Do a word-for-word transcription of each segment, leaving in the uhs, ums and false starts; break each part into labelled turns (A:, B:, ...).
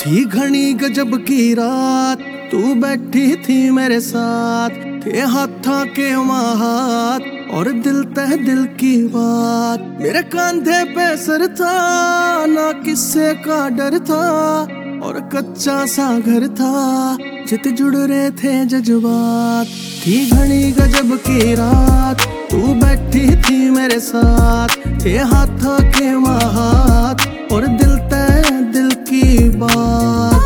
A: थी घनी गजब की रात, तू बैठी थी मेरे साथ, थे हाथा के हाथ और दिल तह दिल की बात। मेरे कांधे पे सर था, ना किस्से का डर था और कच्चा सा घर था, जित जुड़ रहे थे जज्बात। थी घनी गजब की रात, तू बैठी थी मेरे साथ, थे हाथा के हाथ और दिल तह दिल की बात।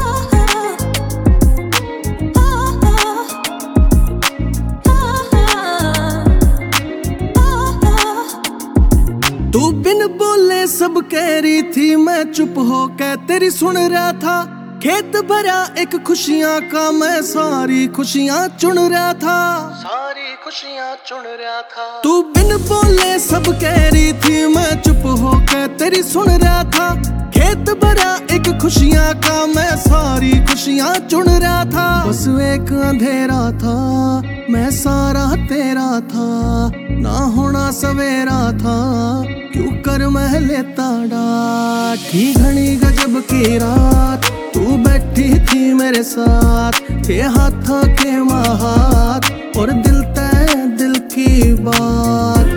A: तू बिन बोले सब कह रही थी, मैं चुप हो के तेरी सुन रहा था। खेत भरा एक खुशियां का, मैं सारी खुशियां चुन रहा था, सारी खुशियां चुन रहा था। तू बिन बोले सब कह रही थी, मैं चुप हो के तेरी सुन रहा था। खेत भरा एक खुशियां का, मैं सारी खुशियां चुन रहा था। बस एक अंधेरा था, मैं सारा तेरा था, ना होना सवेरा था, क्यों कर मैं लेता डांट। थी घनी गजब की रात, तू बैठी थी मेरे साथ, थे हाथा के हाथ और दिल तह दिल की बात।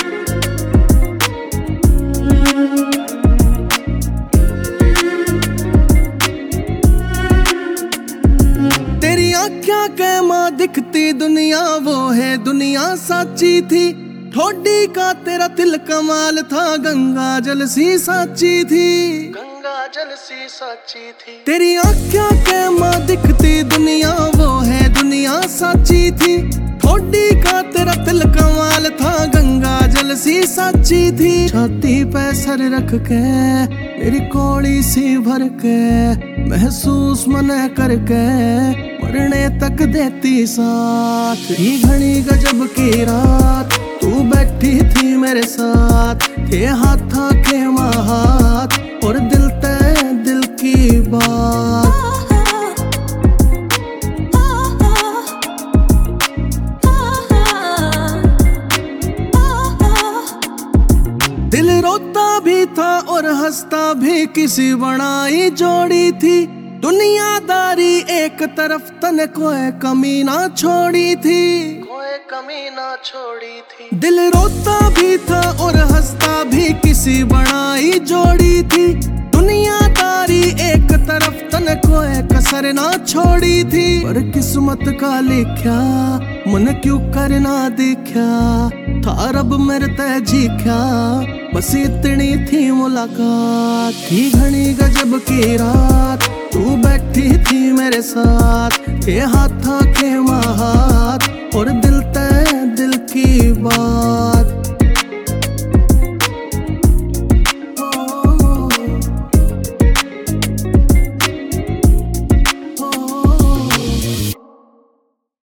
A: तेरी आँखें के माँ दिखती दुनिया, वो है दुनिया साची थी। ठोडी का तेरा तिल कमाल था, गंगा जल सी साची थी, गंगा जल सी साची थी। तेरी आँखों के माँ दिखती दुनिया, वो है दुनिया साची थी। ठोडी का तेरा तिल कमाल था, गंगा जल सी साची थी। छाती पे सर रख के मेरी कोड़ी सी भर के, महसूस मन करके मरने तक देती साथ। थी घनी गजब की रात, तू बैठी थी मेरे साथ, थे हाथा के हाथ और दिल तह दिल की बात। दिल रोता भी था और हंसता भी, किसी बनाई जोड़ी थी। दुनियादारी एक तरफ, तन कोई कमी ना छोड़ी थी, कोई कमी ना छोड़ी थी। दिल रोता भी था और हंसता भी, किसी बनाई जोड़ी थी। दुनियादारी एक तरफ, तन कोई कसर ना छोड़ी थी। पर किस्मत का लिखा, मन क्यों करना दिखा, था रब मेरे तय जीख्या, बस इतनी थी मुलाकात। थी घनी गजब की रात, तू बैठी थी मेरे साथ, थे हाथा के हाथ और दिल तह दिल की बात।